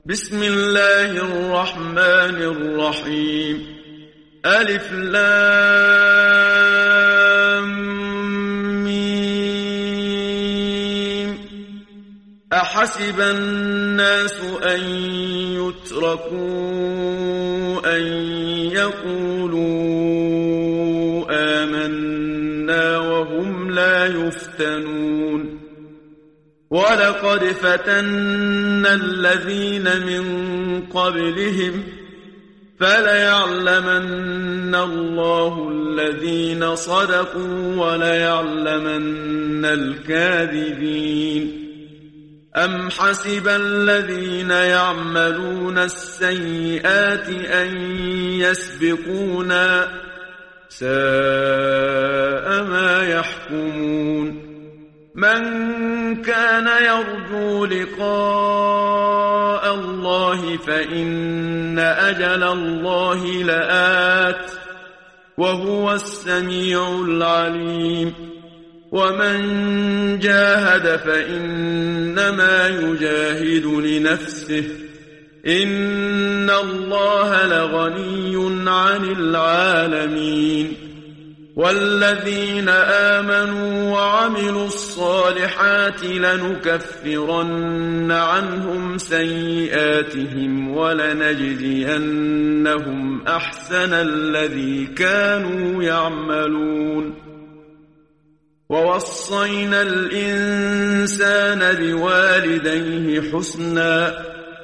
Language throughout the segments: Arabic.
بسم الله الرحمن الرحيم. ألف لام ميم. أحسب الناس أن يتركوا أن يقولوا آمنا وهم لا يفتنون. ولقد فتنا الذين من قبلهم فليعلمن الله الذين صدقوا وليعلمن الكاذبين. أم حسب الذين يعملون السيئات أن يسبقونا ساء ما يحكمون. من كان يرجو لقاء الله فإن أجل الله لآت وهو السميع العليم. ومن جاهد فإنما يجاهد لنفسه إن الله لغني عن العالمين. والذين آمنوا وعملوا الصالحات لنكفرن عنهم سيئاتهم ولنجزينهم أحسن الذي كانوا يعملون. ووصينا الإنسان بوالديه حسنا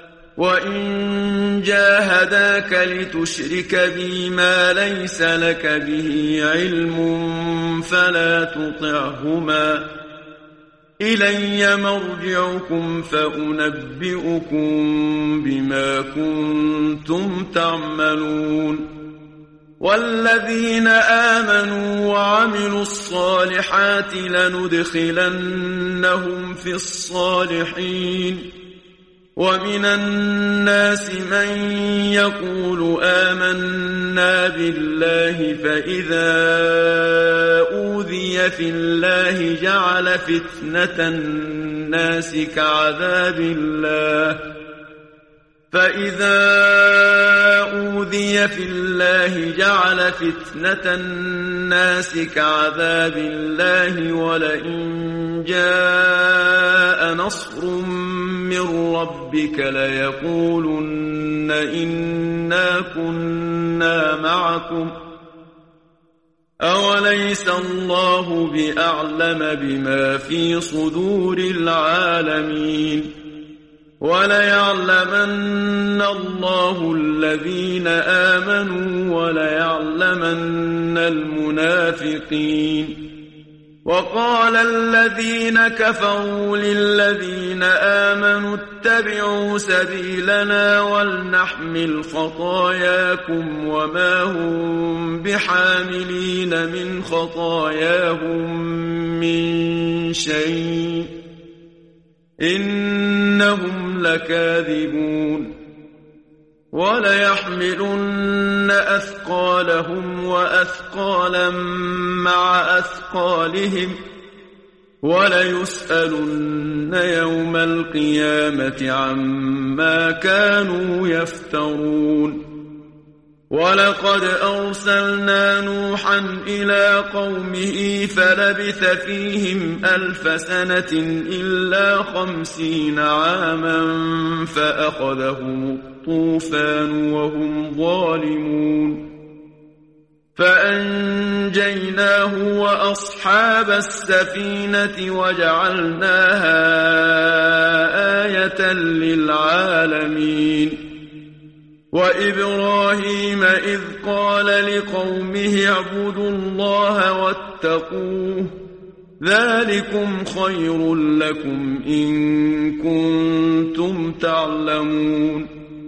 وإن جاهداك لتشرك بي ما ليس لك به علم فلا تطعهما إلي مرجعكم فأنبئكم بما كنتم تعملون. والذين آمنوا وعملوا الصالحات لندخلنهم في الصالحين. ومن الناس من يقول آمنا بالله فإذا أوذي في الله جعل فتنة الناس كعذاب الله ولئن جاء نصر من ربك ليقولن إنا كنا معكم أوليس الله بأعلم بما في صدور العالمين. وليعلمن الله الذين آمنوا وليعلمن المنافقين. وقال الذين كفروا للذين آمنوا اتبعوا سبيلنا ولنحمل خطاياكم وما هم بحاملين من خطاياهم من شيء إنهم لكاذبون. وليحملن أثقالهم وأثقالا مع أثقالهم وليسألن يوم القيامة عما كانوا يفترون. ولقد أرسلنا نوحا إلى قومه فلبث فيهم 1000 سنة إلا 50 عاما فأخذهم الطوفان وهم ظالمون. فأنجيناه وأصحاب السفينة وجعلناها آية للعالمين. وإبراهيم إذ قال لقومه اعبدوا الله واتقوه ذلكم خير لكم إن كنتم تعلمون.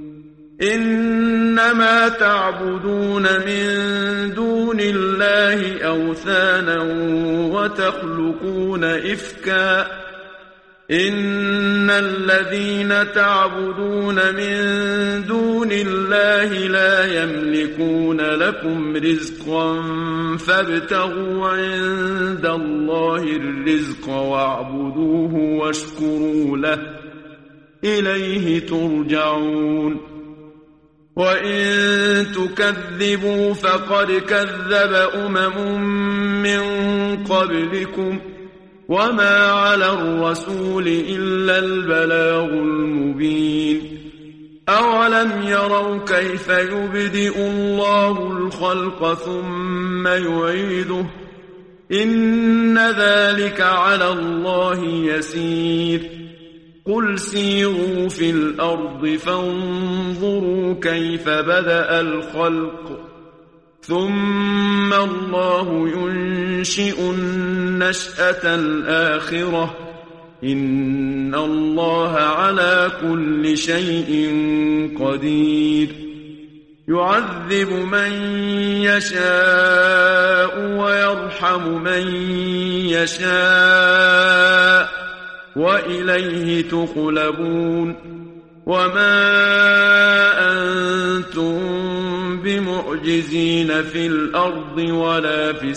إنما تعبدون من دون الله أوثانا وتخلقون إفكا إن الذين تعبدون من دون الله لا يملكون لكم رزقا فابتغوا عند الله الرزق واعبدوه واشكروا له إليه ترجعون وإن تكذبوا فقد كذب من قبلكم وما على الرسول إلا البلاغ المبين أولم يروا كيف يبدئ الله الخلق ثم يعيده إن ذلك على الله يسير قل سيروا في الأرض فانظروا كيف بدأ الخلق ثم الله ينشئ النشأة الآخرة إن الله على كل شيء قدير يعذب من يشاء ويرحم من يشاء وإليه تقلبون وما أنتم بمعجزين في الأرض ولا في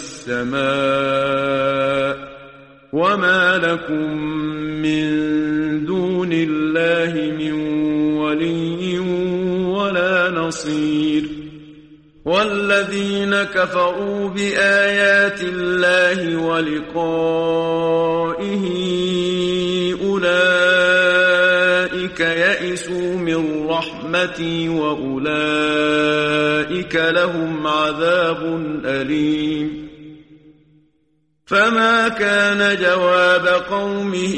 السماء وما لكم من دون الله من ولي ولا نصير والذين كفروا بآيات الله ولقائه أولئك يئسوا من رحمتي وأولئك لهم عذاب أليم فما كان جواب قومه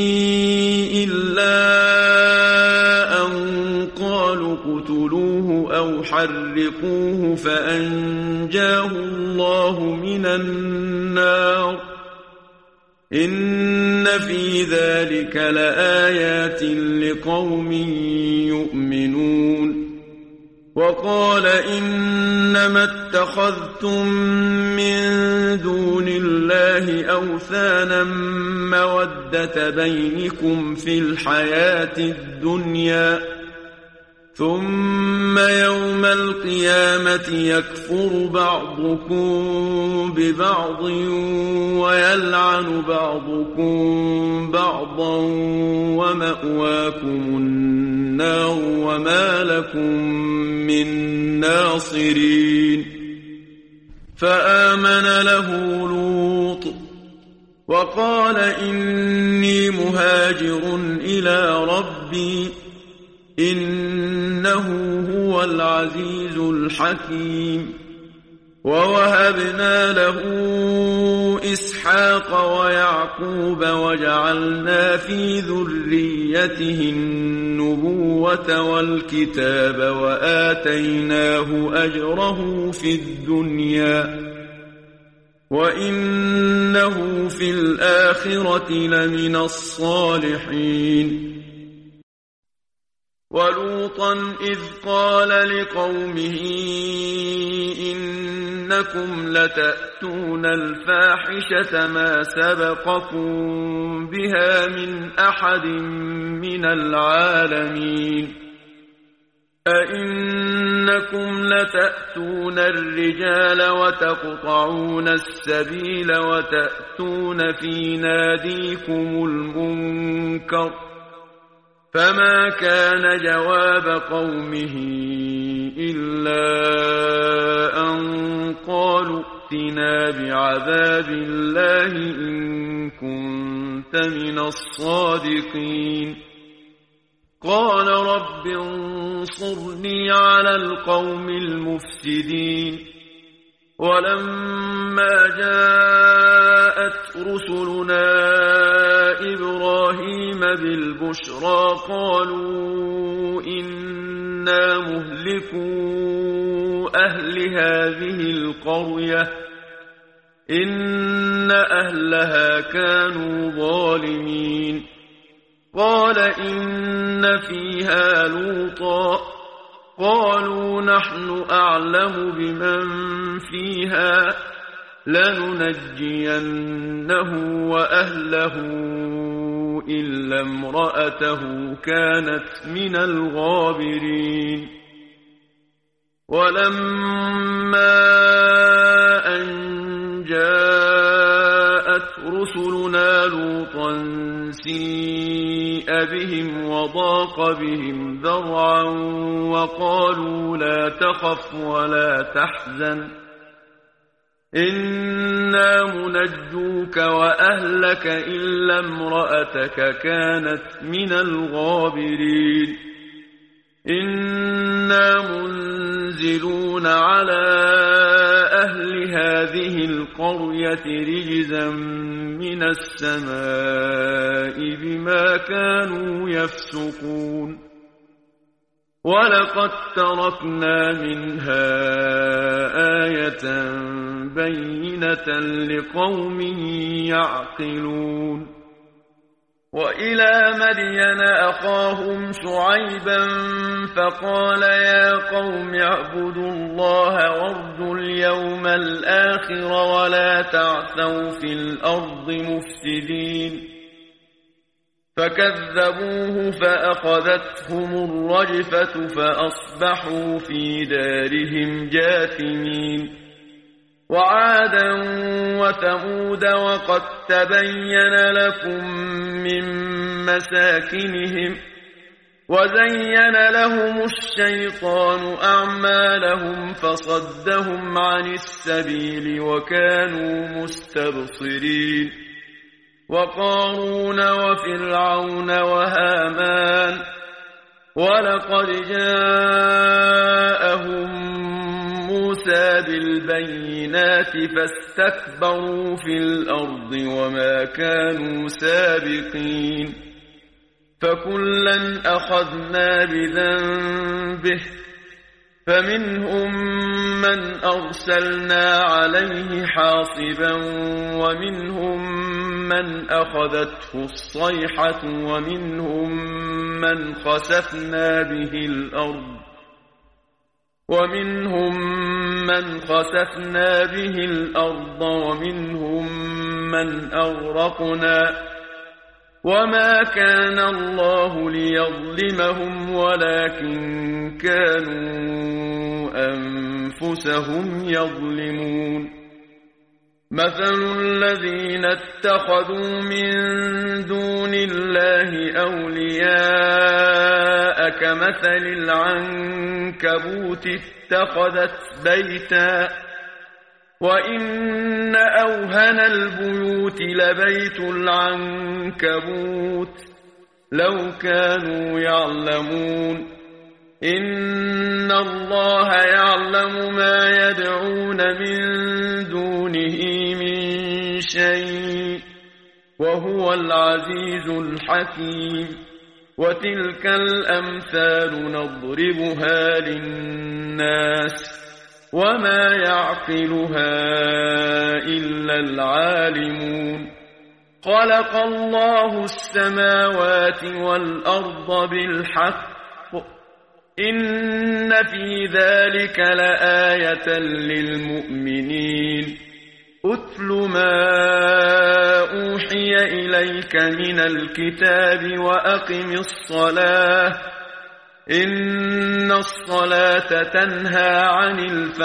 إلا أن قالوا اقتلوه أو حرقوه فأنجاه الله من النار إن في ذلك لآيات لقوم يؤمنون وقال إنما اتخذتم من دون الله أوثانا مودة بينكم في الحياة الدنيا ثم يوم القيامة يكفر بعضكم ببعض ويلعن بعضكم بعضا ومأواكم النار وما لكم من ناصرين فآمن له لوط وقال إني مهاجر إلى ربي إنه هو العزيز الحكيم ووهبنا له إسحاق ويعقوب وجعلنا في ذريته النبوة والكتاب وآتيناه أجره في الدنيا وإنه في الآخرة لمن الصالحين ولوطا إذ قال لقومه إنكم لتأتون الفاحشة ما سبقكم بها من أحد من العالمين أئنكم لتأتون الرجال وتقطعون السبيل وتأتون في ناديكم المنكر فما كان جواب قومه إلا أن قالوا ائتنا بعذاب الله إن كنت من الصادقين قال رب انصرني على القوم المفسدين ولما جاءت رسلنا إبراهيم بالبشرى قالوا إنا مهلكو أهل هذه القرية إن أهلها كانوا ظالمين قال إن فيها لوطا قالوا نحن أعلم بمن فيها لننجينه وأهله إلا امرأته كانت من الغابرين ولما أن جاءت رسلنا لوطا سيء سيء بهم وضاق بهم ذرعا وقالوا لا تخف ولا تحزن إنا منجوك وأهلك إلا امرأتك كانت من الغابرين إنا منزلون على أهل هذه القرية رجزا من السماء بما كانوا يفسقون ولقد تركنا منها آية بينة لقوم يعقلون وإلى مدين أخاهم شعيبا فقال يا قوم اعبدوا الله وارجوا اليوم الآخر ولا تعثوا في الأرض مفسدين فكذبوه فأخذتهم الرجفة فأصبحوا في دارهم جاثمين وعادا وثمود وقد تبين لكم من مساكنهم وزين لهم الشيطان أعمالهم فصدهم عن السبيل وكانوا مستبصرين وقارون وفرعون وهامان ولقد جاءهم موسى بالبينات فاستكبروا في الأرض وما كانوا سابقين فكلا أخذنا بذنبه فمنهم من أرسلنا عليه حاصبا ومنهم من أخذته الصيحة ومنهم من خسفنا به الأرض ومنهم من أغرقنا وما كان الله ليظلمهم ولكن كانوا أنفسهم يظلمون مثل الذين اتخذوا من دون الله أولياء كمثل العنكبوت اتخذت بيتا وإن أوهن البيوت لبيت العنكبوت لو كانوا يعلمون إن الله يعلم ما يدعون من دونه من شيء وهو العزيز الحكيم وتلك الأمثال نضربها للناس وما يعقلها إلا العالمون خلق الله السماوات والأرض بالحق إن في ذلك لآية للمؤمنين أتل ما أوحي إليك من الكتاب وأقم الصلاة إن الصلاة تنهى عن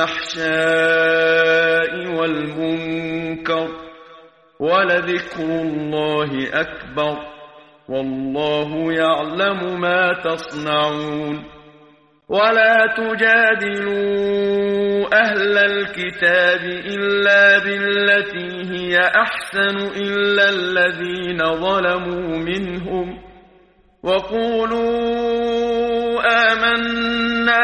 الفحشاء والمنكر ولذكر الله أكبر والله يعلم ما تصنعون ولا تجادلوا أهل الكتاب إلا بالتي هي أحسن إلا الذين ظلموا منهم وقولوا آمنا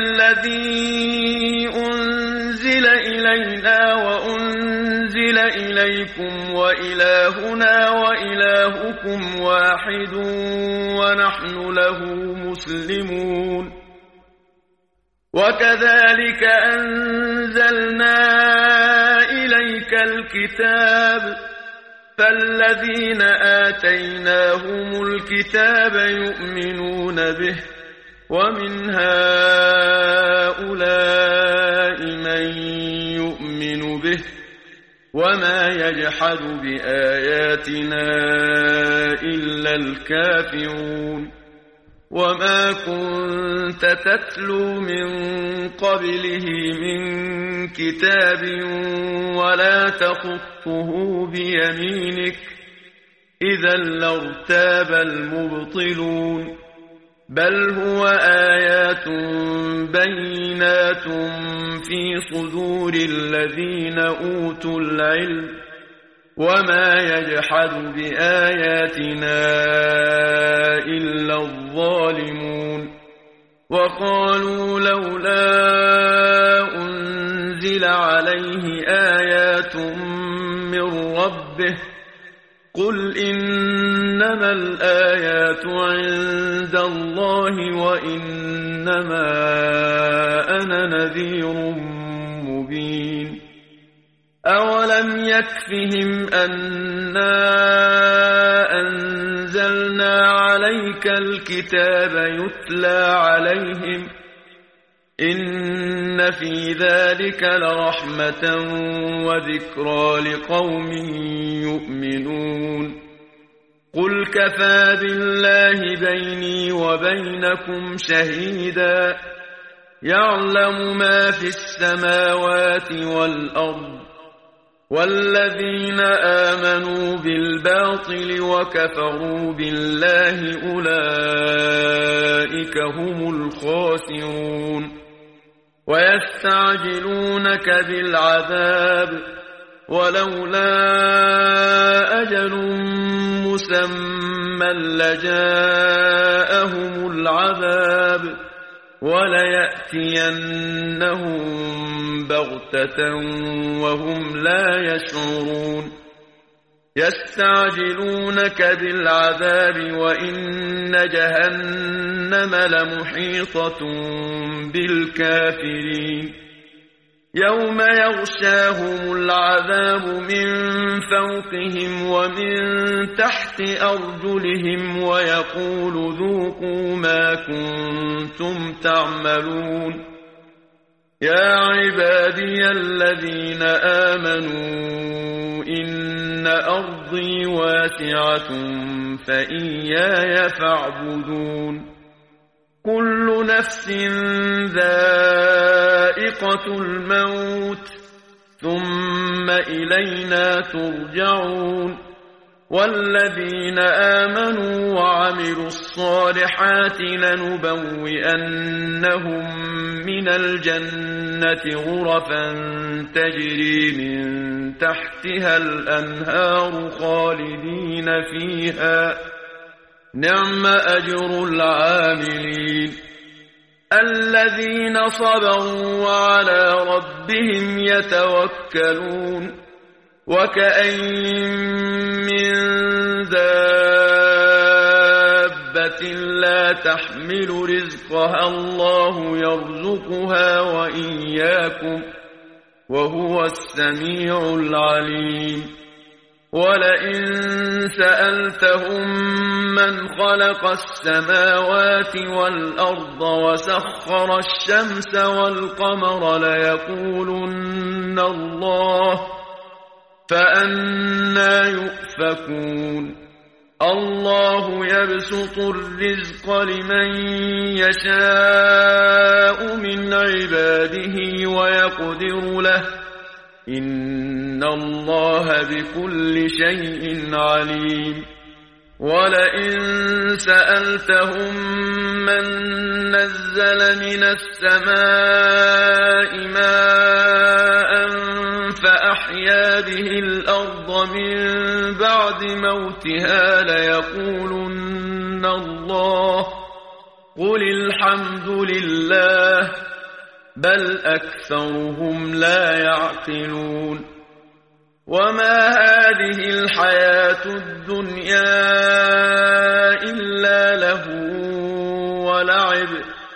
بالذي أنزل إلينا وأنزل إليكم وإلهنا وإلهكم واحد ونحن له مسلمون وكذلك أنزلنا إليك الكتاب فالذين آتيناهم الكتاب يؤمنون به ومن هؤلاء من يؤمن به وما يجحد بآياتنا إلا الكافرون وما كنت تتلو من قبله من كتاب ولا تخطه بيمينك إذا لارتاب المبطلون بل هو آيات بينات في صدور الذين أوتوا العلم وما يجحد بآياتنا إلا الظالمون وقالوا لولا أنزل عليه آيات من ربه قل إنما الآيات عند الله وإنما أنا نذير مبين أولم يكفهم أنا أنزلنا عليك الكتاب يتلى عليهم إن في ذلك لرحمة وذكرى لقوم يؤمنون قل كفى بالله بيني وبينكم شهيدا يعلم ما في السماوات والأرض والذين آمنوا بالباطل وكفروا بالله أولئك هم الخاسرون ويستعجلونك بالعذاب ولولا أجل مسمى لجاءهم العذاب وليأتينهم بغتة وهم لا يشعرون يستعجلونك بالعذاب وإن جهنم لمحيطة بالكافرين يوم يغشاهم العذاب من فوقهم ومن تحت أرجلهم ويقول ذوقوا ما كنتم تعملون يا عبادي الذين آمنوا إن أرضي واسعة فإياي فاعبدون كل نفس ذائقة الموت ثم إلينا ترجعون والذين آمنوا وعملوا الصالحات لنبوئنهم من الجنة غرفا تجري من تحتها الأنهار خالدين فيها نعم أجر العاملين الذين صبروا وعلى ربهم يتوكلون وكأين من دابة لا تحمل رزقها الله يرزقها وإياكم وهو السميع العليم ولئن سألتهم من خلق السماوات والأرض وسخر الشمس والقمر ليقولن الله فأنى يؤفكون الله يبسط الرزق لمن يشاء من عباده ويقدر له إن الله بكل شيء عليم ولئن سألتهم من نزل من السماء ماء فأحيا به الأرض من بعد موتها ليقولن الله قل الحمد لله بل أكثرهم لا يعقلون وما هذه الحياة الدنيا إلا لهو ولعب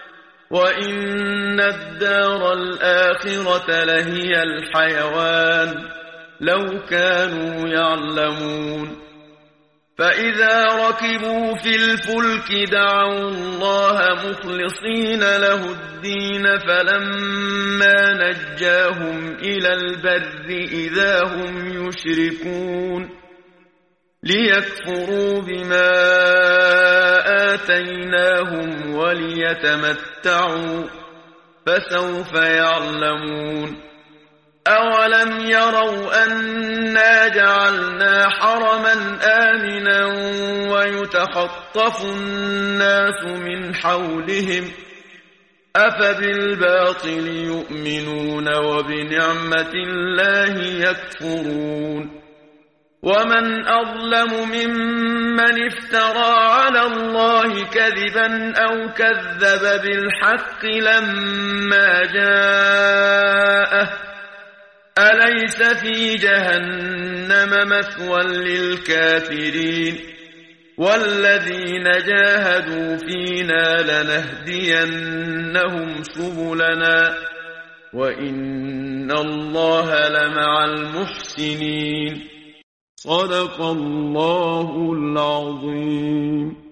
وإن الدار الآخرة لهي الحيوان لو كانوا يعلمون فإذا ركبوا في الفلك دعوا الله مخلصين له الدين فلما نجاهم إلى البر إذا هم يشركون ليكفروا بما آتيناهم وليتمتعوا فسوف يعلمون أولم يروا أنا جعلنا حرما آمنا ويتخطف الناس من حولهم أفبالباطل يؤمنون وبنعمة الله يكفرون ومن أظلم ممن افترى على الله كذبا أو كذب بالحق لما جاءه أليس في جهنم مثوى للكافرين والذين جاهدوا فينا لنهدينهم سبلنا وإن الله لمع المحسنين صدق الله العظيم.